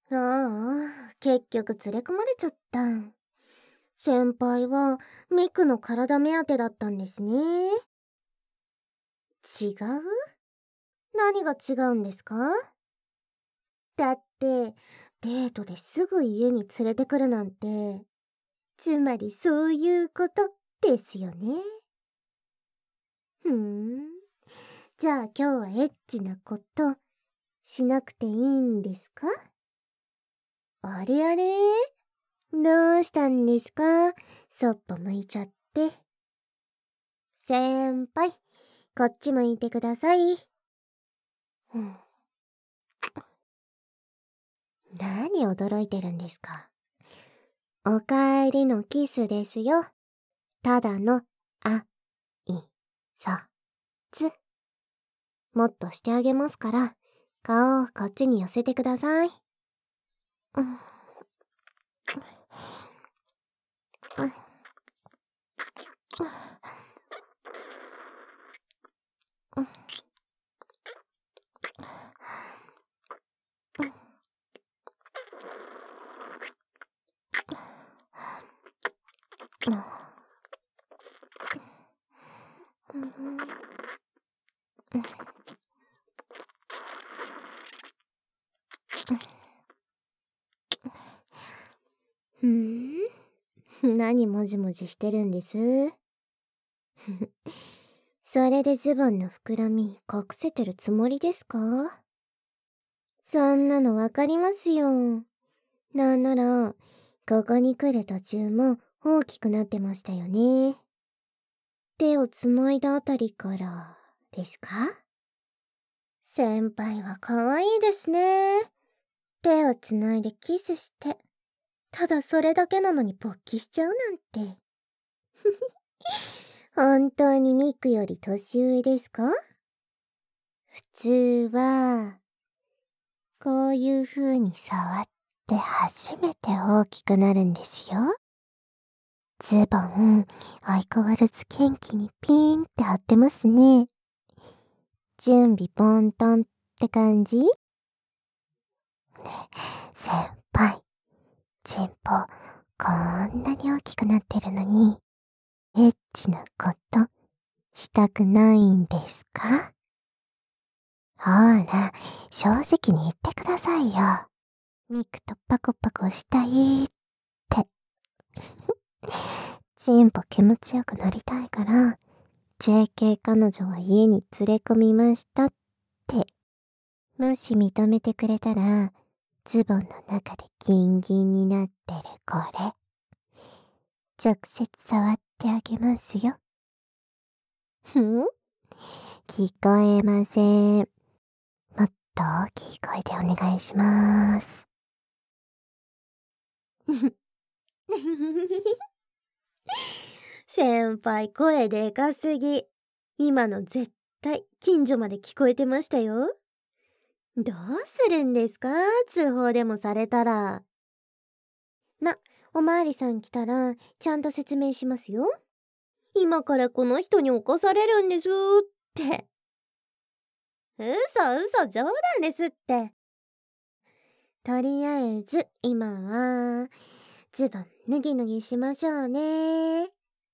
ああ、結局連れ込まれちゃった。先輩はミクの体目当てだったんですね。違う？何が違うんですか？だって、デートですぐ家に連れてくるなんて、つまりそういうことですよね。ふーん。じゃあ今日はエッチなことしなくていいんですか？あれあれ、どうしたんですか？そっぽ向いちゃって。先輩、こっち向いてください。うん、何驚いてるんですか？おかえりのキスですよ。ただの、い、さ、つ。もっとしてあげますから、顔をこっちに寄せてください。うん、うん、うん、うん、うん、うん、何もじもじしてるんです？それでズボンの膨らみ隠せてるつもりですか？そんなのわかりますよ。なんなら、ここに来る途中も大きくなってましたよね。手をつないだあたりからですか？先輩は可愛いですね。手をつないでキスして、ただそれだけなのに勃起しちゃうなんて。本当にミクより年上ですか？普通は、こういう風に触って初めて大きくなるんですよ。ズボン、相変わらず元気にピーンって張ってますね。準備ポントンって感じ？先輩、チンポ、こんなに大きくなってるのに、エッチなことしたくないんですか？ほら、正直に言ってくださいよ。ミクとパコパコしたいって。チンポ気持ちよくなりたいから、JK 彼女は家に連れ込みましたって。もし認めてくれたら、ズボンの中でギンギンになってるこれ。直接触ってあげますよ。ふん？聞こえません。もっと大きい声でお願いします。先輩声でかすぎ。今の絶対近所まで聞こえてましたよ。どうするんですか？通報でもされたら。おまわりさん来たらちゃんと説明しますよ。今からこの人に起こされるんですって。嘘冗談ですって。とりあえず今はズボン脱ぎ脱ぎしましょうね。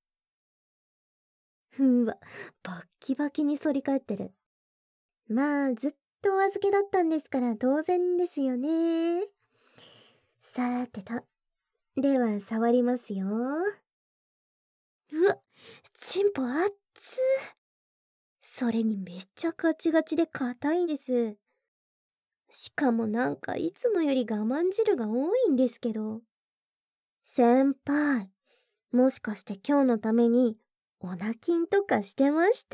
うわ、バッキバキに反り返ってる。まあずっとお預けだったんですから当然ですよね。さーてと、では触りますよ。うわ、チンポあっつ。それにめっちゃガチガチで硬いです。しかもなんかいつもより我慢汁が多いんですけど。先輩、もしかして今日のためにオナキンとかしてました？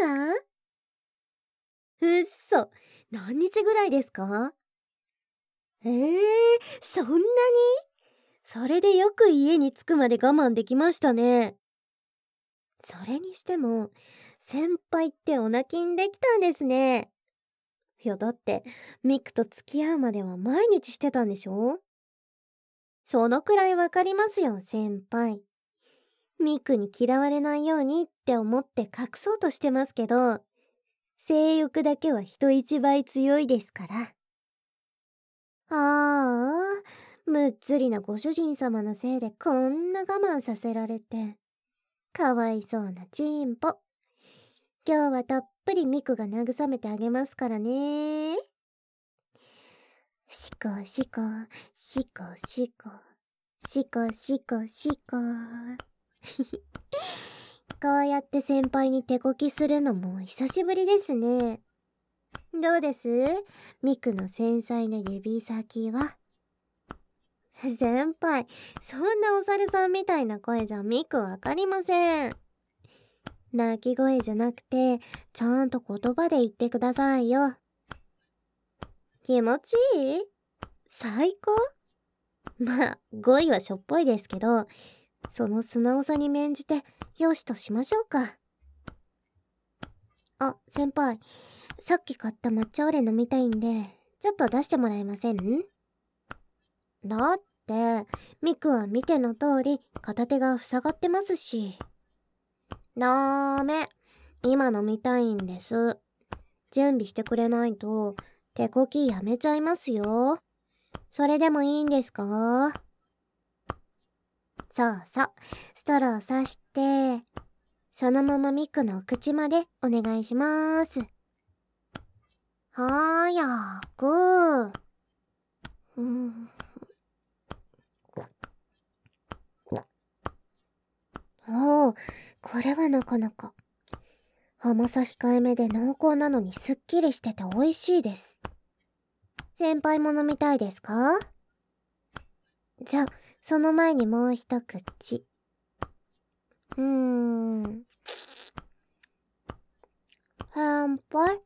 うっそ、何日ぐらいですか？そんなに？それでよく家に着くまで我慢できましたね。それにしても、先輩ってオナキンできたんですね。いやだって、ミクと付き合うまでは毎日してたんでしょ？そのくらいわかりますよ、先輩。ミクに嫌われないようにって思って隠そうとしてますけど、性欲だけは人一倍強いですから。ああ、 むっつりなご主人様のせいでこんな我慢させられて。かわいそうなチンポ。今日はたっぷりミクが慰めてあげますからね。しこしこ、しこしこ、しこしこしこ。こうやって先輩に手こきするのも久しぶりですね。どうです？ミクの繊細な指先は。先輩、そんなお猿さんみたいな声じゃミクわかりません。泣き声じゃなくて、ちゃんと言葉で言ってくださいよ。気持ちいい？最高？まあ、語彙はしょっぽいですけど、その素直さに免じて、よしとしましょうか。あ、先輩、さっき買った抹茶オレ飲みたいんで、ちょっと出してもらえません？だって、ミクは見ての通り、片手が塞がってますし。ダーメ。今飲みたいんです。準備してくれないと、手こきやめちゃいますよ。それでもいいんですか？そうそう。ストローさして、そのままミクのお口までお願いします。はーやく。おお、これはなかなか。甘さ控えめで濃厚なのにすっきりしてて美味しいです。先輩も飲みたいですか？じゃあ、その前にもう一口。先輩？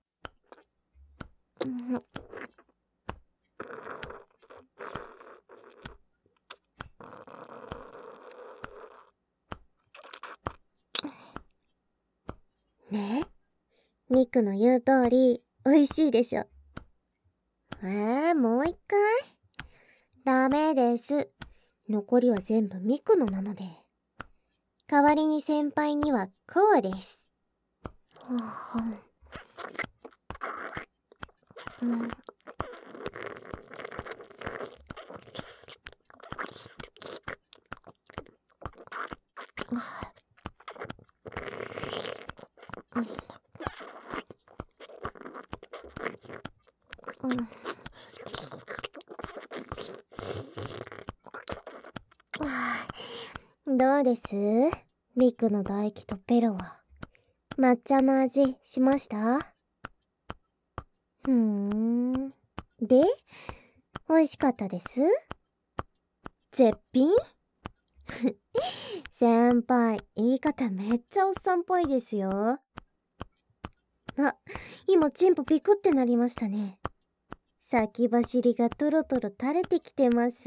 ねえ、ミクの言う通り、美味しいでしょ。もう一回？ダメです。残りは全部ミクのなので。代わりに先輩にはこうです。どうです？ミクの唾液とペロは。抹茶の味しました？で、美味しかったです？絶品？先輩、言い方めっちゃおっさんっぽいですよ。あ、今チンポピクってなりましたね。先走りがトロトロ垂れてきてます。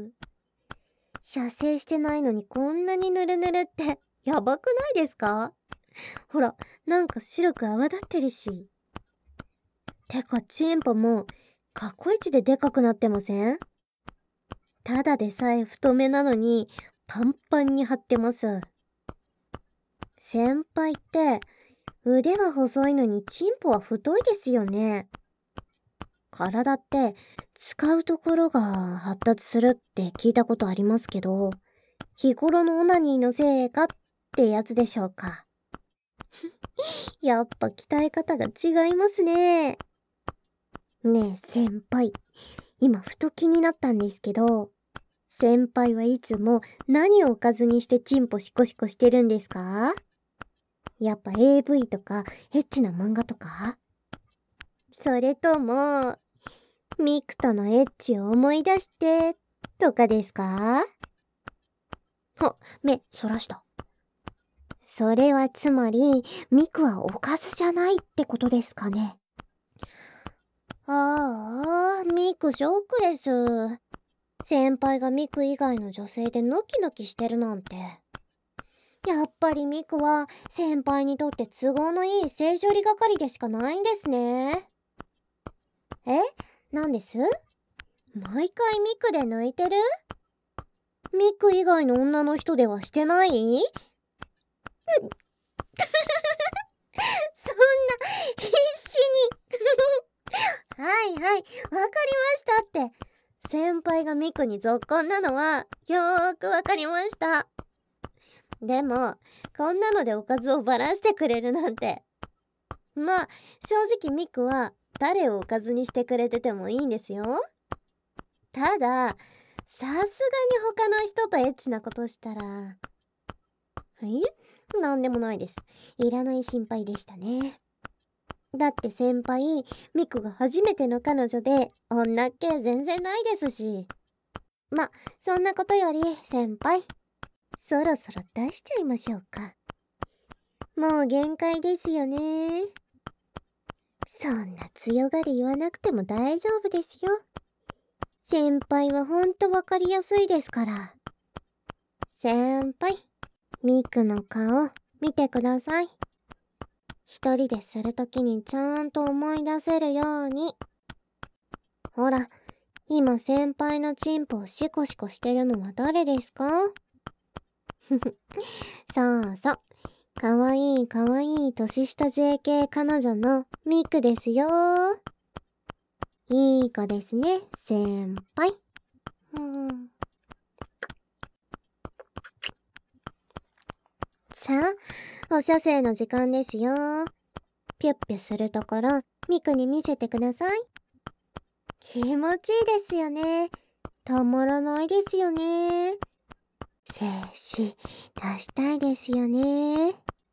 射精してないのにこんなにヌルヌルってやばくないですか？ほら、なんか白く泡立ってるし。てかチンポも過去一ででかくなってません？ただでさえ太めなのにパンパンに張ってます。先輩って腕は細いのにチンポは太いですよね。体って使うところが発達するって聞いたことありますけど、日頃のオナニーのせいかってやつでしょうか。やっぱ鍛え方が違いますね。ねえ先輩、今ふと気になったんですけど、先輩はいつも何をおかずにしてチンポシコシコしてるんですか？やっぱ AV とかエッチな漫画とか？それとも、ミクとのエッチを思い出してとかですか？目そらした。それはつまり、ミクはおかずじゃないってことですかね。ミクショックです。先輩がミク以外の女性でノキノキしてるなんて。やっぱりミクは先輩にとって都合のいい性処理係でしかないんですね。なんです？毎回ミクで抜いてる？ミク以外の女の人ではしてない？そんな必死にはいはい、わかりましたって。 先輩がミクにぞっこんなのはよーくわかりました。でも、こんなのでおかずをばらしてくれるなんて。まあ、正直ミクは誰をおかずにしてくれててもいいんですよ。ただ、さすがに他の人とエッチなことしたら、なんでもないです。いらない心配でしたね。だって先輩、ミクが初めての彼女で、女っ気全然ないですし。ま、そんなことより先輩、そろそろ出しちゃいましょうか。もう限界ですよね。そんな強がり言わなくても大丈夫ですよ。先輩はほんとわかりやすいですから。先輩、ミクの顔見てください。一人でするときにちゃんと思い出せるように。ほら、今先輩のチンポをシコシコしてるのは誰ですか？そうそう。かわいいかわいい年下 JK 彼女のミクですよ。いい子ですね、先輩。さあ、お射精の時間ですよ。ピュッピュするところ、ミクに見せてください。気持ちいいですよね。たまらないですよね。精子出したいですよね。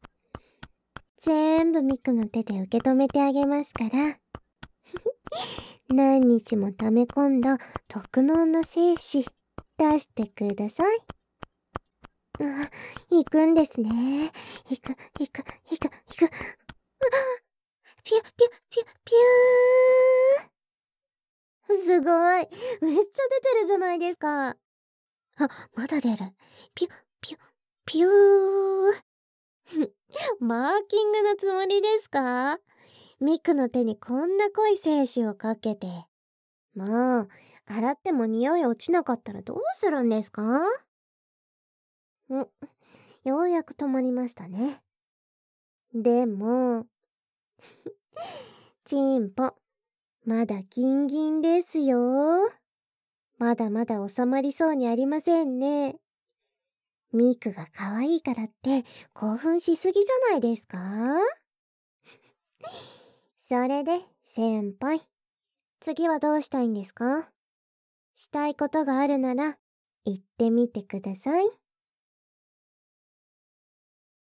全部ミクの手で受け止めてあげますから。何日も溜め込んだ特納の精子出してください。行くんですね。行く。ピュッピュッピュッピュー。すごい。めっちゃ出てるじゃないですか。あ、まだ出る。ピュッピュッピュー。マーキングのつもりですか？ミクの手にこんな濃い精子をかけて。もう、洗っても匂い落ちなかったらどうするんですか？ようやく止まりましたね。でも、チンポ、まだギンギンですよ。まだまだ収まりそうにありませんね。ミクが可愛いからって興奮しすぎじゃないですか？それで、先輩、次はどうしたいんですか？したいことがあるなら、言ってみてください。